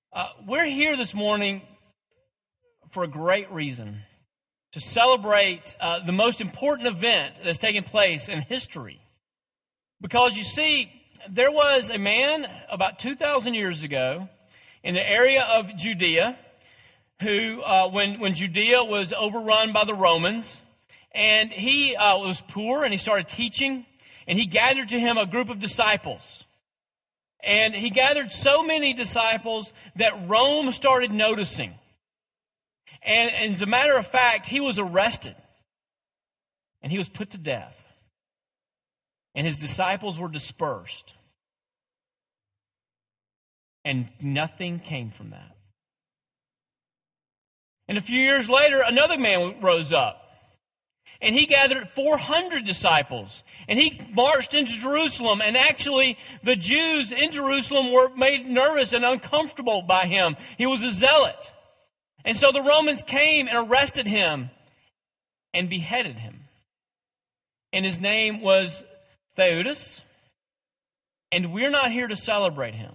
We're here this morning for a great reason, to celebrate the most important event that's taken place in history. Because you see, there was a man about 2,000 years ago in the area of Judea who, when Judea was overrun by the Romans, and he was poor and he started teaching, and he gathered to him a group of disciples. And he gathered so many disciples that Rome started noticing. And as a matter of fact, he was arrested. And he was put to death. And his disciples were dispersed. And nothing came from that. And a few years later, another man rose up. And he gathered 400 disciples. And he marched into Jerusalem. And actually, the Jews in Jerusalem were made nervous and uncomfortable by him. He was a zealot. And so the Romans came and arrested him and beheaded him. And his name was Theudas. And we're not here to celebrate him.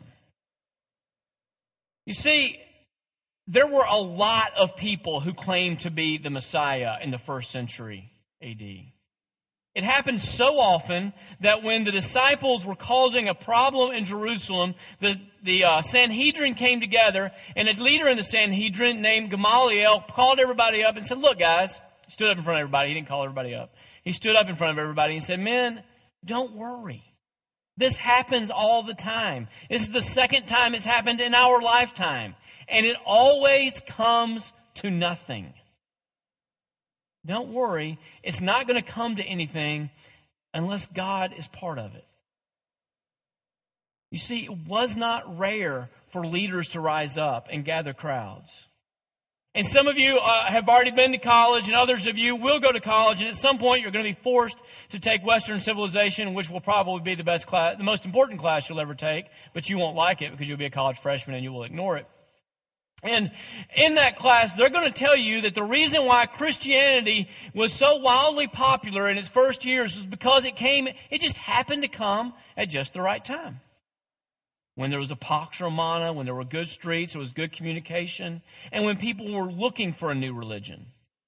You see, there were a lot of people who claimed to be the Messiah in the first century AD. It happened so often that when the disciples were causing a problem in Jerusalem, the Sanhedrin came together, and a leader in the Sanhedrin named Gamaliel called everybody up and said, "Look, guys," he stood up in front of everybody. He didn't call everybody up. He stood up in front of everybody and said, "Men, don't worry. This happens all the time. This is the second time it's happened in our lifetime. And it always comes to nothing. Don't worry, it's not going to come to anything unless God is part of it." You see, it was not rare for leaders to rise up and gather crowds. And some of you have already been to college, and others of you will go to college, and at some point you're going to be forced to take Western civilization, which will probably be the best class, the most important class you'll ever take, but you won't like it because you'll be a college freshman and you will ignore it. And in that class, they're going to tell you that the reason why Christianity was so wildly popular in its first years was because it just happened to come at just the right time. When there was a Pax Romana, when there were good streets, there was good communication, and when people were looking for a new religion.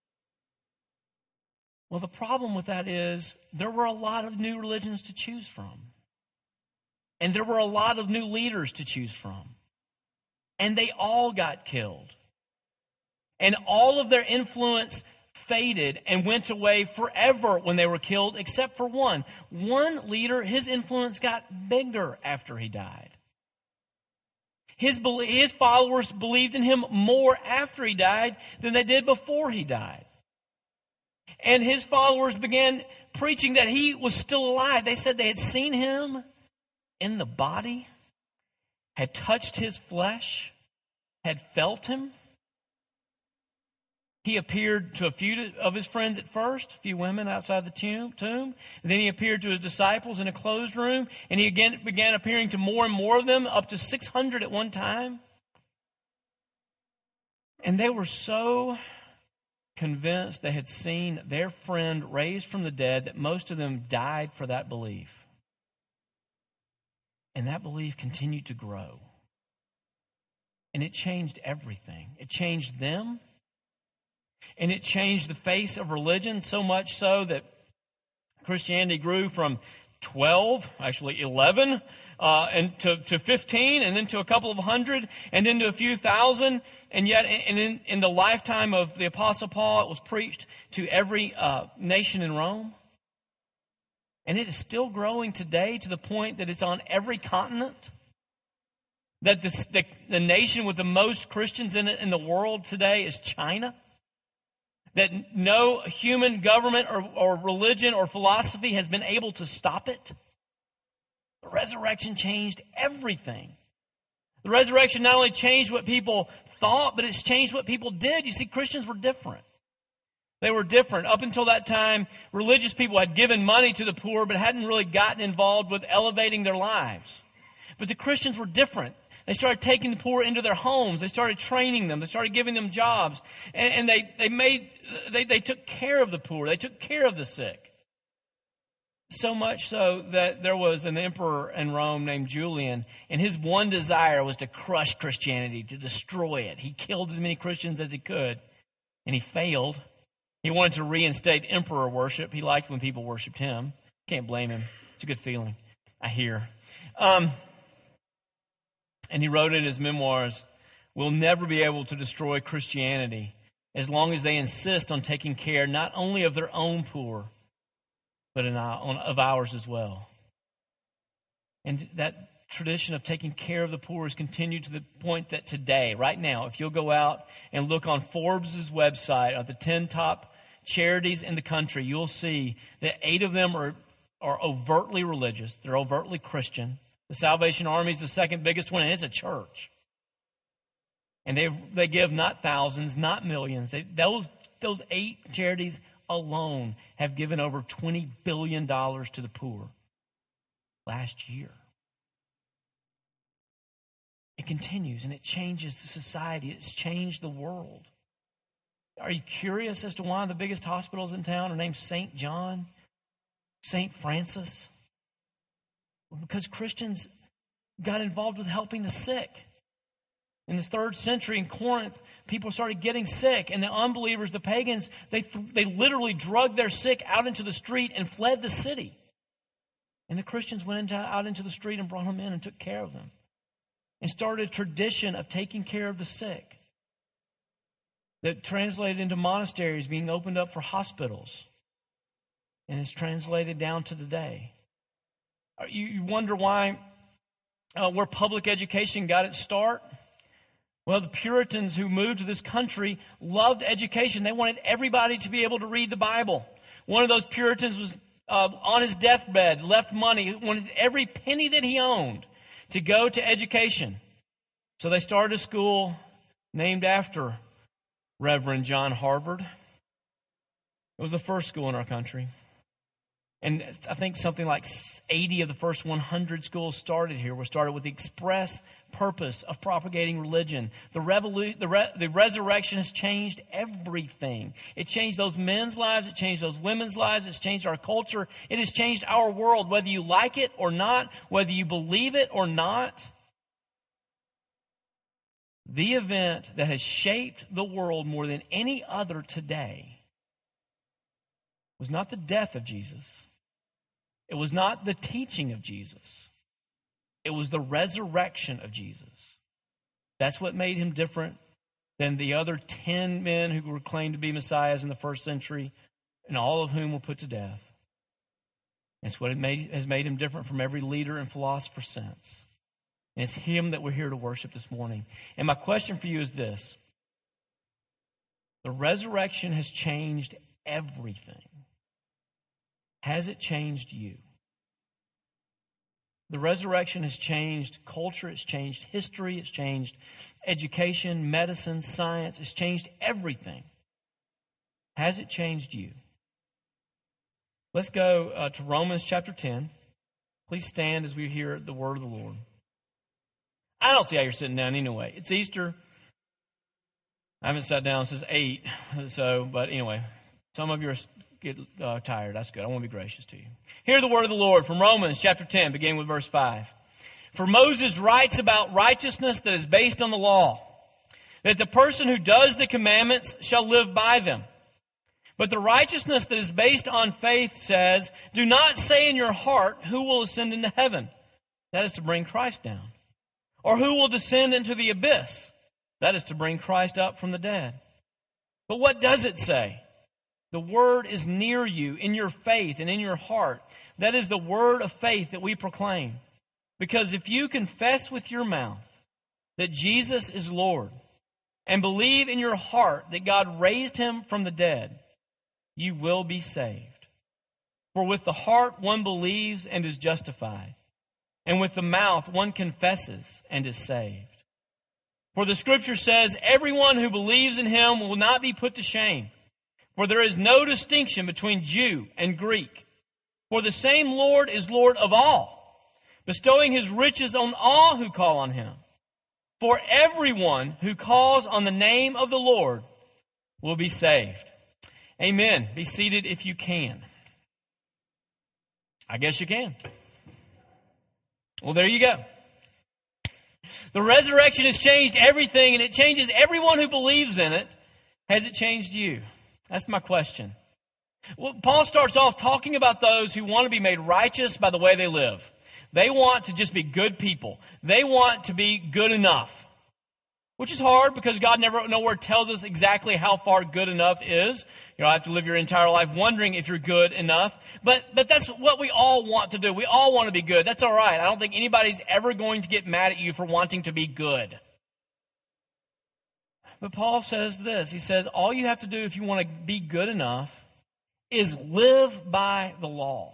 Well, the problem with that is there were a lot of new religions to choose from. And there were a lot of new leaders to choose from. And they all got killed. And all of their influence faded and went away forever when they were killed, except for one. One leader, his influence got bigger after he died. His followers believed in him more after he died than they did before he died. And his followers began preaching that he was still alive. They said they had seen him in the body, had touched his flesh, had felt him. He appeared to a few of his friends at first, a few women outside the tomb. And then he appeared to his disciples in a closed room. And he again began appearing to more and more of them, up to 600 at one time. And they were so convinced they had seen their friend raised from the dead that most of them died for that belief. And that belief continued to grow. And it changed everything. It changed them. And it changed the face of religion, so much so that Christianity grew from 11, and to 15, and then to a couple of hundred, and then to a few thousand. And yet, in the lifetime of the Apostle Paul, it was preached to every nation in Rome. And it is still growing today to the point that it's on every continent. That the nation with the most Christians in it in the world today is China. That no human government or religion or philosophy has been able to stop it. The resurrection changed everything. The resurrection not only changed what people thought, but it's changed what people did. You see, Christians were different. They were different. Up until that time, religious people had given money to the poor, but hadn't really gotten involved with elevating their lives. But the Christians were different. They started taking the poor into their homes. They started training them. They started giving them jobs. And they took care of the poor. They took care of the sick. So much so that there was an emperor in Rome named Julian, and his one desire was to crush Christianity, to destroy it. He killed as many Christians as he could, and he failed. He wanted to reinstate emperor worship. He liked when people worshiped him. Can't blame him. It's a good feeling, I hear. And he wrote in his memoirs, "We'll never be able to destroy Christianity as long as they insist on taking care not only of their own poor, but of ours as well." And that tradition of taking care of the poor has continued to the point that today, right now, if you'll go out and look on Forbes' website of the 10 top charities in the country, you'll see that 8 of them are overtly religious. They're overtly Christian. The Salvation Army is the second biggest one, and it's a church. And they give not thousands, not millions. Those 8 charities alone have given over $20 billion to the poor last year. It continues, and it changes the society. It's changed the world. Are you curious as to why the biggest hospitals in town are named St. John, St. Francis? Well, because Christians got involved with helping the sick. In the 3rd century in Corinth, people started getting sick, and the unbelievers, the pagans, they literally drugged their sick out into the street and fled the city. And the Christians went out into the street and brought them in and took care of them, and started a tradition of taking care of the sick that translated into monasteries being opened up for hospitals, and it's translated down to today. You wonder why, where public education got its start? Well, the Puritans who moved to this country loved education. They wanted everybody to be able to read the Bible. One of those Puritans was on his deathbed, left money, wanted every penny that he owned to go to education. So they started a school named after Reverend John Harvard. It was the first school in our country. And I think something like 80 of the first 100 schools started here were started with the express purpose of propagating religion. The resurrection has changed everything. It changed those men's lives. It changed those women's lives. It's changed our culture. It has changed our world, whether you like it or not, whether you believe it or not. The event that has shaped the world more than any other today was not the death of Jesus. It was not the teaching of Jesus. It was the resurrection of Jesus. That's what made him different than the other 10 men who were claimed to be messiahs in the 1st century, and all of whom were put to death. It's what has made him different from every leader and philosopher since. And it's him that we're here to worship this morning. And my question for you is this: the resurrection has changed everything. Has it changed you? The resurrection has changed culture, it's changed history, it's changed education, medicine, science, it's changed everything. Has it changed you? Let's go to Romans chapter 10. Please stand as we hear the word of the Lord. I don't see how you're sitting down anyway. It's Easter. I haven't sat down since 8, but anyway, some of you get tired. That's good. I want to be gracious to you. Hear the word of the Lord from Romans chapter 10, beginning with verse 5. For Moses writes about righteousness that is based on the law, that the person who does the commandments shall live by them. But the righteousness that is based on faith says, do not say in your heart, who will ascend into heaven? That is to bring Christ down. Or who will descend into the abyss? That is to bring Christ up from the dead. But what does it say? The word is near you in your faith and in your heart. That is the word of faith that we proclaim. Because if you confess with your mouth that Jesus is Lord and believe in your heart that God raised him from the dead, you will be saved. For with the heart one believes and is justified, and with the mouth one confesses and is saved. For the scripture says, everyone who believes in him will not be put to shame. For there is no distinction between Jew and Greek. For the same Lord is Lord of all, bestowing his riches on all who call on him. For everyone who calls on the name of the Lord will be saved. Amen. Be seated if you can. I guess you can. Well, there you go. The resurrection has changed everything, and it changes everyone who believes in it. Has it changed you? That's my question. Well, Paul starts off talking about those who want to be made righteous by the way they live. They want to just be good people. They want to be good enough, which is hard because God nowhere tells us exactly how far good enough is. You don't have to live your entire life wondering if you're good enough. But that's what we all want to do. We all want to be good. That's all right. I don't think anybody's ever going to get mad at you for wanting to be good. But Paul says this. He says, all you have to do if you want to be good enough is live by the law.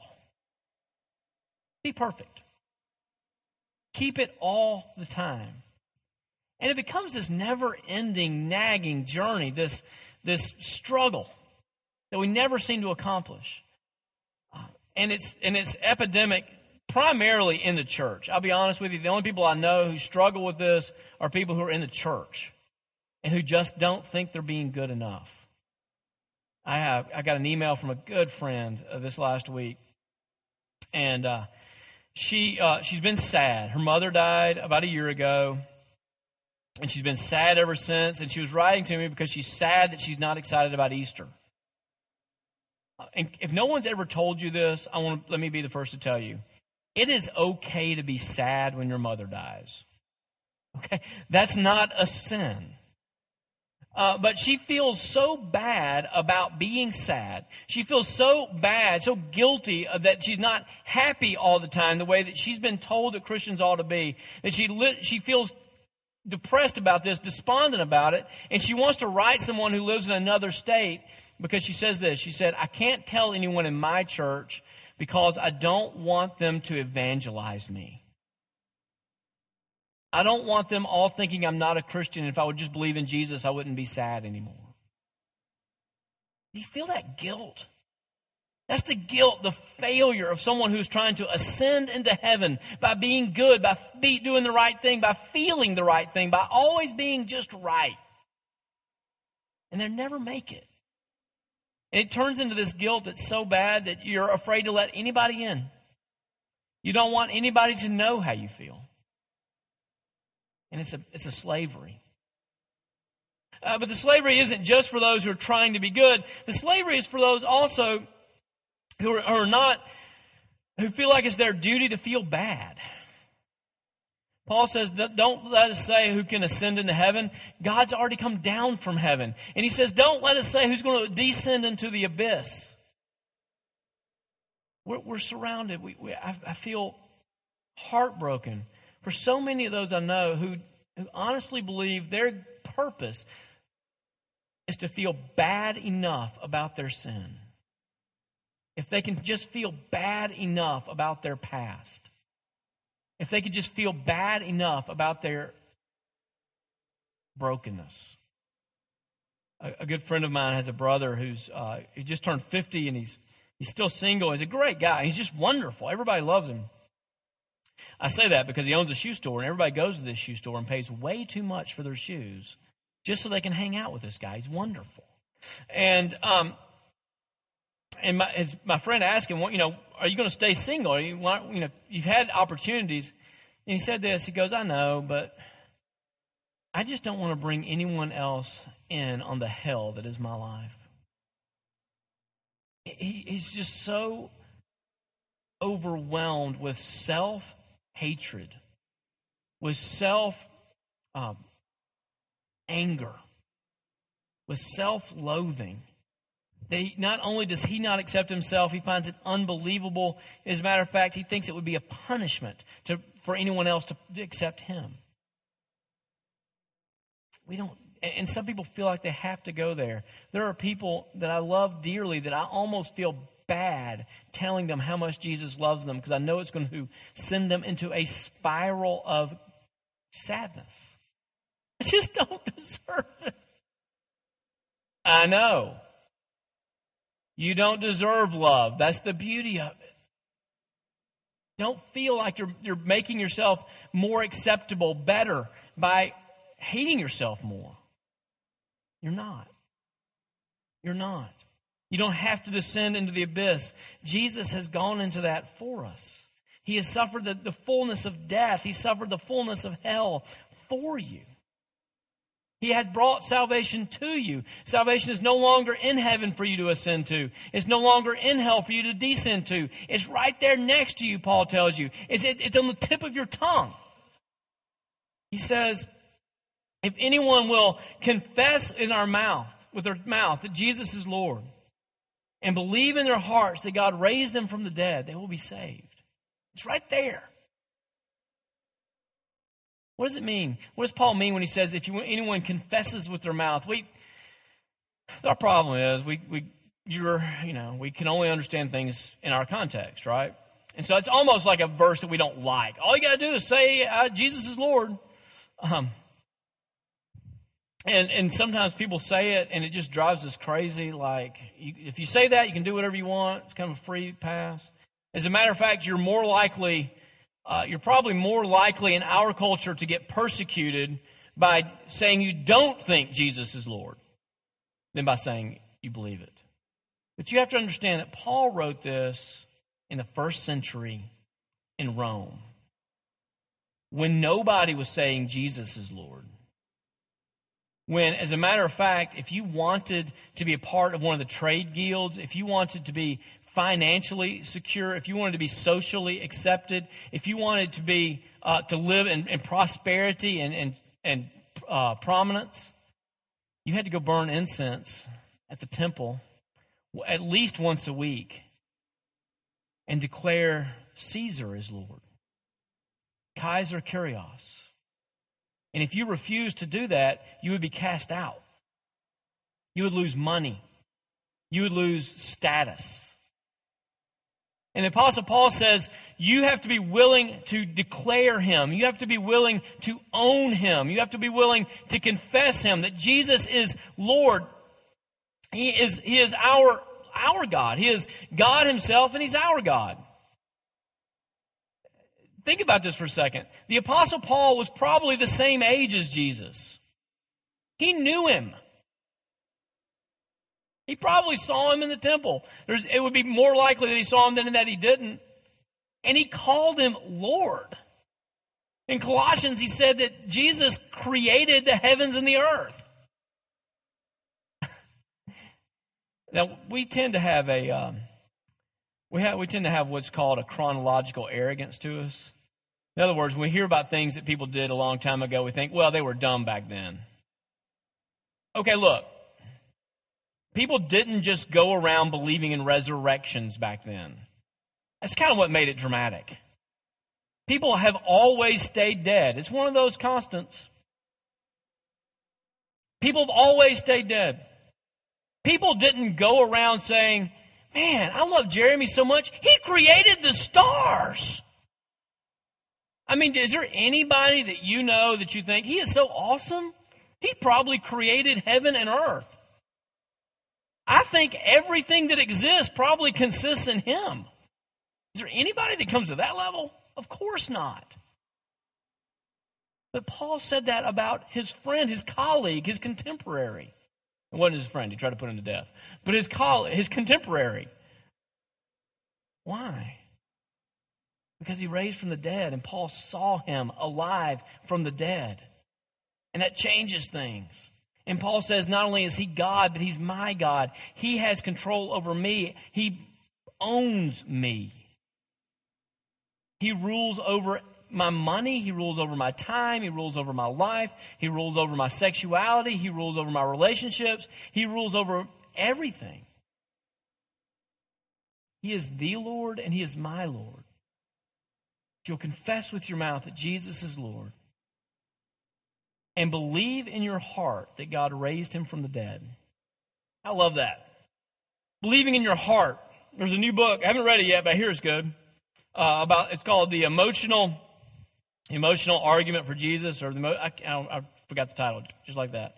Be perfect. Keep it all the time. And it becomes this never-ending, nagging journey, this struggle that we never seem to accomplish. And it's epidemic primarily in the church. I'll be honest with you, the only people I know who struggle with this are people who are in the church and who just don't think they're being good enough. I got an email from a good friend this last week, and she's been sad. Her mother died about a year ago, and she's been sad ever since. And she was writing to me because she's sad that she's not excited about Easter. And if no one's ever told you this, let me be the first to tell you. It is okay to be sad when your mother dies. Okay? That's not a sin. But she feels so bad about being sad. She feels so bad, so guilty that she's not happy all the time the way that she's been told that Christians ought to be. That she feels depressed about this, despondent about it, and she wants to write someone who lives in another state because she says this. She said, I can't tell anyone in my church because I don't want them to evangelize me. I don't want them all thinking I'm not a Christian. If I would just believe in Jesus, I wouldn't be sad anymore. Do you feel that guilt? That's the guilt, the failure of someone who's trying to ascend into heaven by being good, by doing the right thing, by feeling the right thing, by always being just right. And they never make it. And it turns into this guilt that's so bad that you're afraid to let anybody in. You don't want anybody to know how you feel. And it's a slavery. But the slavery isn't just for those who are trying to be good. The slavery is for those also who feel like it's their duty to feel bad. Paul says, don't let us say who can ascend into heaven. God's already come down from heaven. And he says, don't let us say who's going to descend into the abyss. We're surrounded. I feel heartbroken for so many of those I know who honestly believe their purpose is to feel bad enough about their sin. If they can just feel bad enough about their past. If they could just feel bad enough about their brokenness. A good friend of mine has a brother who's he just turned 50 and he's still single. He's a great guy. He's just wonderful. Everybody loves him. I say that because he owns a shoe store, and everybody goes to this shoe store and pays way too much for their shoes just so they can hang out with this guy. He's wonderful. And my friend asked him, well, are you going to stay single? You've had opportunities. And he said this. He goes, I know, but I just don't want to bring anyone else in on the hell that is my life. He's just so overwhelmed with self-hatred, with self-anger, with self-loathing. Not only does he not accept himself, he finds it unbelievable. As a matter of fact, he thinks it would be a punishment for anyone else to accept him. And some people feel like they have to go there. There are people that I love dearly that I almost feel bad telling them how much Jesus loves them because I know it's going to send them into a spiral of sadness. I just don't deserve it. I know. You don't deserve love. That's the beauty of it. Don't feel like you're making yourself more acceptable, better by hating yourself more. You're not. You're not. You don't have to descend into the abyss. Jesus has gone into that for us. He has suffered the fullness of death. He suffered the fullness of hell for you. He has brought salvation to you. Salvation is no longer in heaven for you to ascend to. It's no longer in hell for you to descend to. It's right there next to you, Paul tells you. It's on the tip of your tongue. He says, if anyone will confess with their mouth that Jesus is Lord, and believe in their hearts that God raised them from the dead, they will be saved. It's right there. What does it mean? What does Paul mean when he says, if anyone confesses with their mouth? Our problem is we can only understand things in our context, right? And so it's almost like a verse that we don't like. All you got to do is say, Jesus is Lord. And sometimes people say it, and it just drives us crazy. Like, if you say that, you can do whatever you want. It's kind of a free pass. As a matter of fact, you're probably more likely in our culture to get persecuted by saying you don't think Jesus is Lord than by saying you believe it. But you have to understand that Paul wrote this in the first century in Rome, when nobody was saying Jesus is Lord. When, as a matter of fact, if you wanted to be a part of one of the trade guilds, if you wanted to be financially secure, if you wanted to be socially accepted, if you wanted to be to live in prosperity and prominence, you had to go burn incense at the temple at least once a week and declare Caesar is Lord, Kaiser Kyrios. And if you refused to do that, you would be cast out. You would lose money. You would lose status. And the Apostle Paul says, you have to be willing to declare Him. You have to be willing to own Him. You have to be willing to confess Him, that Jesus is Lord. He is our God. He is God Himself, and He's our God. Think about this for a second. The Apostle Paul was probably the same age as Jesus. He knew Him. He probably saw Him in the temple. It would be more likely that he saw Him than that he didn't. And he called Him Lord. In Colossians, he said that Jesus created the heavens and the earth. Now, we tend to have what's called a chronological arrogance to us. In other words, when we hear about things that people did a long time ago, we think, well, they were dumb back then. Okay, look. People didn't just go around believing in resurrections back then. That's kind of what made it dramatic. People have always stayed dead. It's one of those constants. People have always stayed dead. People didn't go around saying, man, I love Jeremy so much, he created the stars. I mean, is there anybody that you know that you think, he is so awesome? He probably created heaven and earth. I think everything that exists probably consists in Him. Is there anybody that comes to that level? Of course not. But Paul said that about his friend, his colleague, his contemporary. It wasn't his friend. He tried to put him to death. But his colleague, his contemporary. Why? Because he raised from the dead, and Paul saw him alive from the dead. And that changes things. And Paul says not only is He God, but He's my God. He has control over me. He owns me. He rules over my money. He rules over my time. He rules over my life. He rules over my sexuality. He rules over my relationships. He rules over everything. He is the Lord, and He is my Lord. If you'll confess with your mouth that Jesus is Lord, and believe in your heart that God raised Him from the dead. I love that. Believing in your heart. There's a new book. I haven't read it yet, but I hear it's good. It's called The Emotional Argument for Jesus, or I forgot the title, just like that.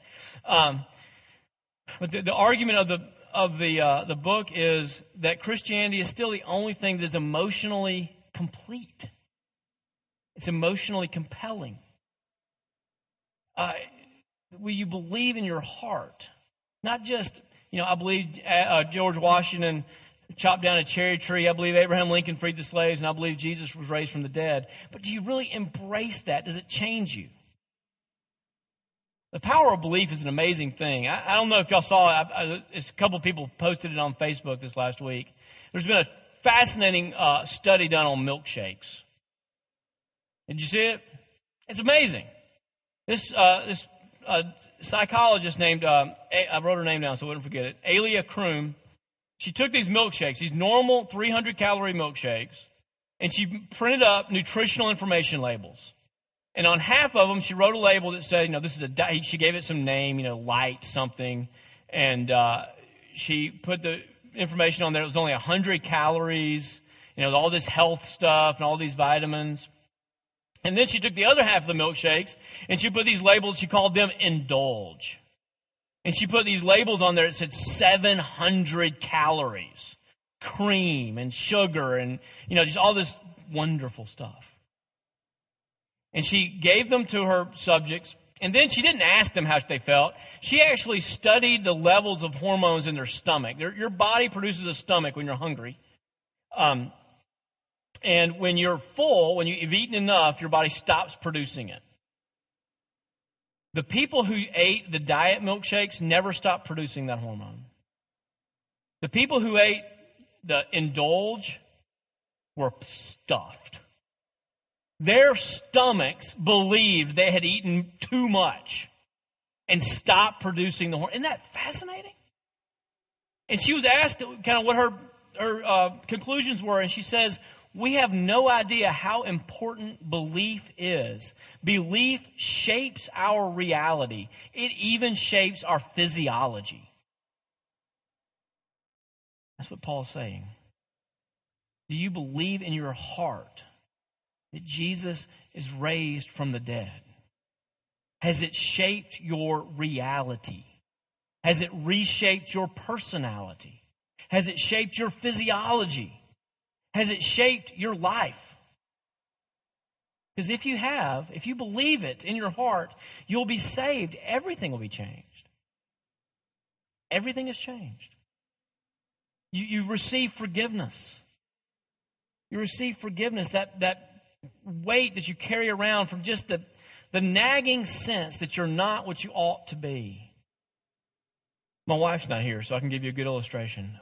But the argument of the book is that Christianity is still the only thing that is emotionally complete. It's emotionally compelling. Will you believe in your heart? Not just, I believe George Washington chopped down a cherry tree. I believe Abraham Lincoln freed the slaves, and I believe Jesus was raised from the dead. But do you really embrace that? Does it change you? The power of belief is an amazing thing. I don't know if y'all saw it. A couple of people posted it on Facebook this last week. There's been a fascinating study done on milkshakes. Did you see it? It's amazing. This psychologist named, I wrote her name down so I wouldn't forget it, Alia Kroom. She took these milkshakes, these normal 300-calorie milkshakes, and she printed up nutritional information labels. And on half of them, she wrote a label that said, this is she gave it some name, light something. And she put the information on there. It was only 100 calories, all this health stuff and all these vitamins. And then she took the other half of the milkshakes and she put these labels, she called them indulge. And she put these labels on there that said 700 calories, cream and sugar and, just all this wonderful stuff. And she gave them to her subjects. And then she didn't ask them how they felt. She actually studied the levels of hormones in their stomach. Your body produces a stomach when you're hungry. And when you're full, when you've eaten enough, your body stops producing it. The people who ate the diet milkshakes never stopped producing that hormone. The people who ate the indulge were stuffed. Their stomachs believed they had eaten too much and stopped producing the hormone. Isn't that fascinating? And she was asked kind of what her conclusions were, and she says, we have no idea how important belief is. Belief shapes our reality. It even shapes our physiology. That's what Paul's saying. Do you believe in your heart that Jesus is raised from the dead? Has it shaped your reality? Has it reshaped your personality? Has it shaped your physiology? Has it shaped your life? Because if you believe it in your heart, you'll be saved. Everything will be changed. Everything is changed. You receive forgiveness. You receive forgiveness, that weight that you carry around from just the nagging sense that you're not what you ought to be. My wife's not here, so I can give you a good illustration.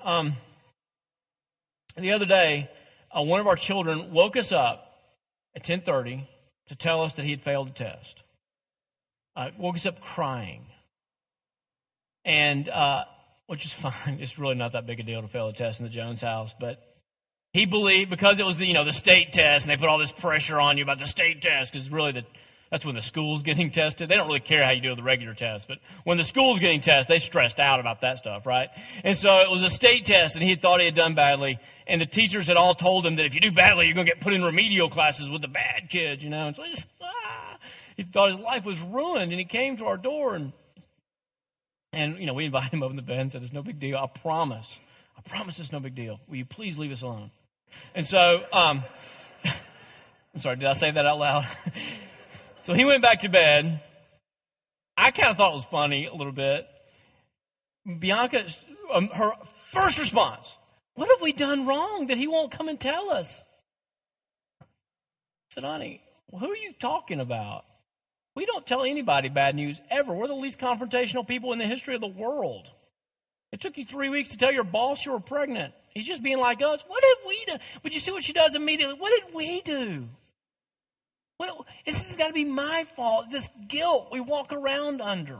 The other day, one of our children woke us up at 10:30 to tell us that he had failed a test. Woke us up crying. And, which is fine. It's really not that big a deal to fail a test in the Jones house. But he believed, because it was the state test, and they put all this pressure on you about the state test, because really that's when the school's getting tested. They don't really care how you do with the regular test. But when the school's getting tested, they stressed out about that stuff, right? And so it was a state test, and he thought he had done badly. And the teachers had all told him that if you do badly, you're going to get put in remedial classes with the bad kids, And so he thought his life was ruined. And he came to our door, and we invited him up in the bed and said, it's no big deal. I promise it's no big deal. Will you please leave us alone? And so, I'm sorry, did I say that out loud? So he went back to bed. I kind of thought it was funny a little bit. Bianca, her first response, what have we done wrong that he won't come and tell us? I said, honey, who are you talking about? We don't tell anybody bad news ever. We're the least confrontational people in the history of the world. It took you 3 weeks to tell your boss you were pregnant. He's just being like us. What did we do? But you see what she does immediately? What did we do? This has got to be my fault. This guilt we walk around under.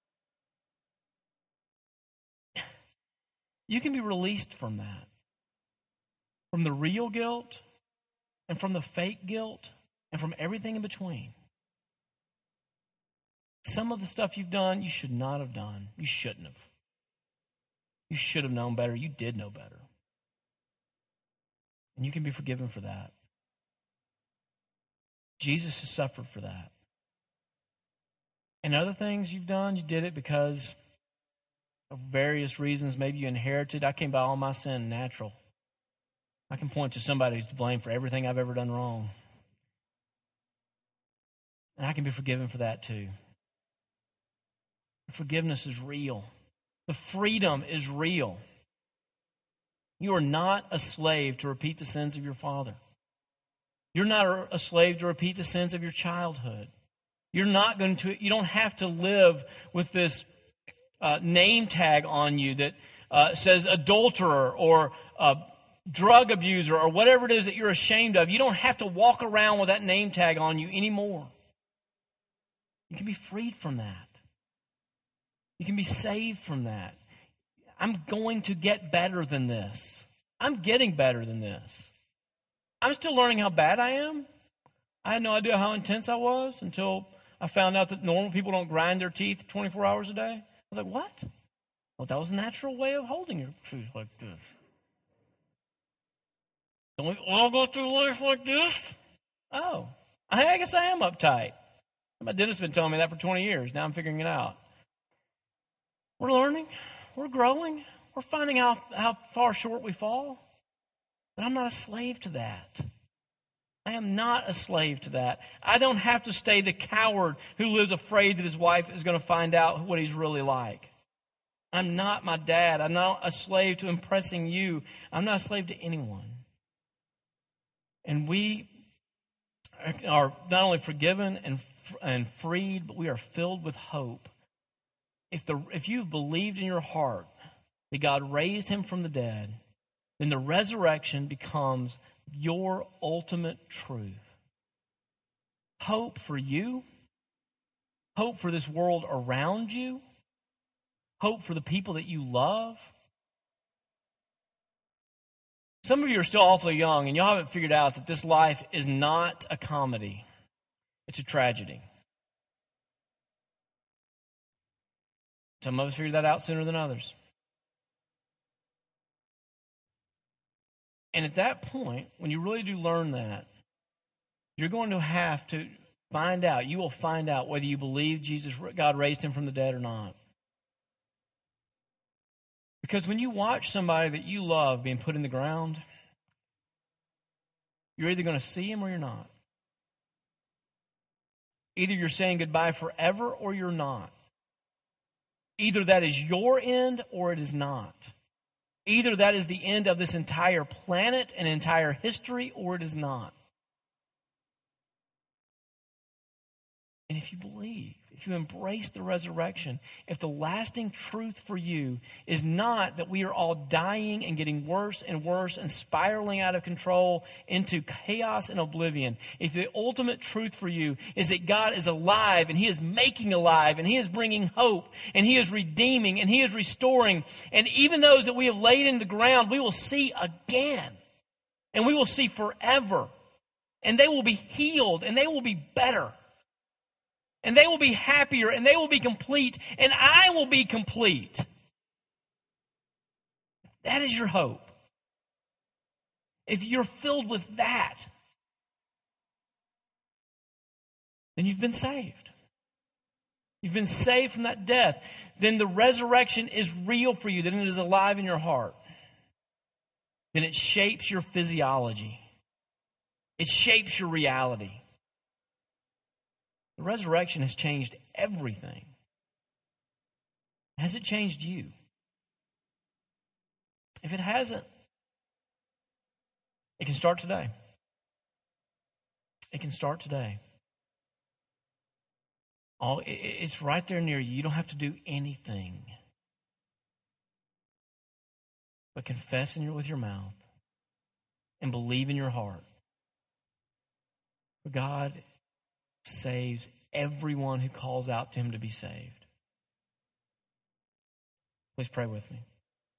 You can be released from that. From the real guilt and from the fake guilt and from everything in between. Some of the stuff you've done, you should not have done. You shouldn't have. You should have known better. You did know better. And you can be forgiven for that. Jesus has suffered for that. And other things you've done, you did it because of various reasons. Maybe you inherited. I came by all my sin natural. I can point to somebody who's to blame for everything I've ever done wrong. And I can be forgiven for that too. Forgiveness is real. The freedom is real. You are not a slave to repeat the sins of your father. You're not a slave to repeat the sins of your childhood. You don't have to live with this name tag on you that says adulterer or drug abuser or whatever it is that you're ashamed of. You don't have to walk around with that name tag on you anymore. You can be freed from that. You can be saved from that. I'm going to get better than this. I'm getting better than this. I'm still learning how bad I am. I had no idea how intense I was until I found out that normal people don't grind their teeth 24 hours a day. I was like, what? Well, that was a natural way of holding your teeth like this. Don't we all go through life like this? Oh, I guess I am uptight. My dentist's been telling me that for 20 years. Now I'm figuring it out. We're learning. We're growing. We're finding out how far short we fall. But I'm not a slave to that. I am not a slave to that. I don't have to stay the coward who lives afraid that his wife is going to find out what he's really like. I'm not my dad. I'm not a slave to impressing you. I'm not a slave to anyone. And we are not only forgiven and freed, but we are filled with hope. If you've believed in your heart that God raised him from the dead, then the resurrection becomes your ultimate truth. Hope for you, hope for this world around you, hope for the people that you love. Some of you are still awfully young, and y'all haven't figured out that this life is not a comedy. It's a tragedy. Some of us figured that out sooner than others. And at that point, when you really do learn that, you're going to have to find out, you will find out whether you believe God raised him from the dead or not. Because when you watch somebody that you love being put in the ground, you're either going to see him or you're not. Either you're saying goodbye forever or you're not. Either that is your end or it is not. Either that is the end of this entire planet and entire history or it is not. And if you believe, if you embrace the resurrection, if the lasting truth for you is not that we are all dying and getting worse and worse and spiraling out of control into chaos and oblivion, if the ultimate truth for you is that God is alive and he is making alive and he is bringing hope and he is redeeming and he is restoring, and even those that we have laid in the ground, we will see again and we will see forever, and they will be healed and they will be better. And they will be happier, and they will be complete, and I will be complete. That is your hope. If you're filled with that, then you've been saved. You've been saved from that death. Then the resurrection is real for you. Then it is alive in your heart. Then it shapes your physiology. It shapes your reality. The resurrection has changed everything. Has it changed you? If it hasn't, it can start today. It can start today. It's right there near you. You don't have to do anything but confess with your mouth and believe in your heart. For God saves everyone who calls out to him to be saved. Please pray with me.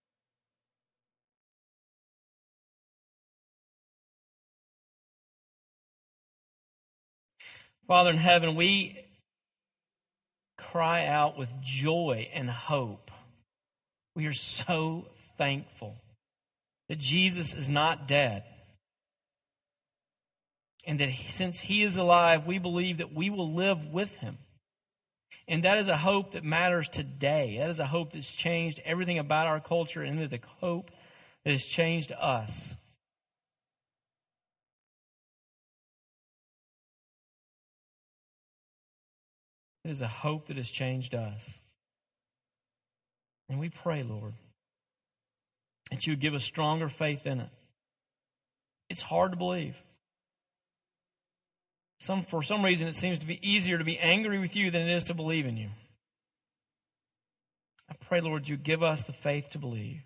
Father in heaven, we cry out with joy and hope. We are so thankful that Jesus is not dead. And that since he is alive, we believe that we will live with him. And that is a hope that matters today. That is a hope that's changed everything about our culture, and it is a hope that has changed us. It is a hope that has changed us. And we pray, Lord, that you would give us stronger faith in it. It's hard to believe. For some reason, it seems to be easier to be angry with you than it is to believe in you. I pray, Lord, you give us the faith to believe.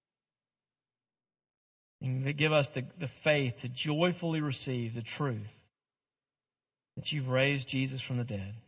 And give us the faith to joyfully receive the truth that you've raised Jesus from the dead.